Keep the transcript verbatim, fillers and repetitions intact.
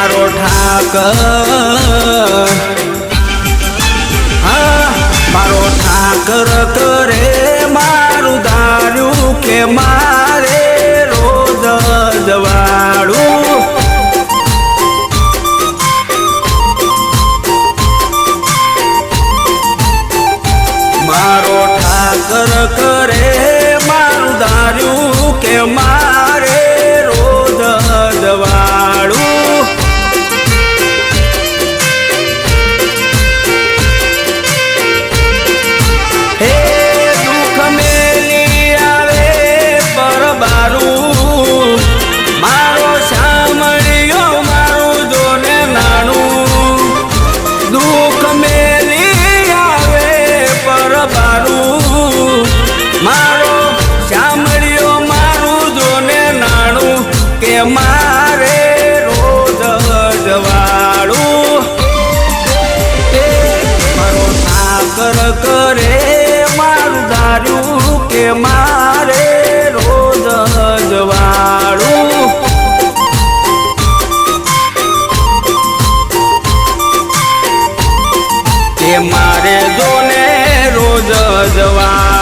મારો ઠાકર હા મારો ઠાકર કરે મારું ધાર્યું કે મારે રોજ જવાડું મારો ઠાકર કરે મારું ધાર્યું કે મારે રોજ જવાડું હે દુઃખ મેલી આવે પરબારું મારો સાંભળ્યો મારું જોને નાનું દુઃખ મેલી આવે પરબારું મારો સાંભળ્યો મારું જોને નાનું કે મારે રોજ જવાડું મારો ઠાકર કરે મારું ધાર્યું કે મારે રોજ જવાડું કે મારે જોને રોજ જવા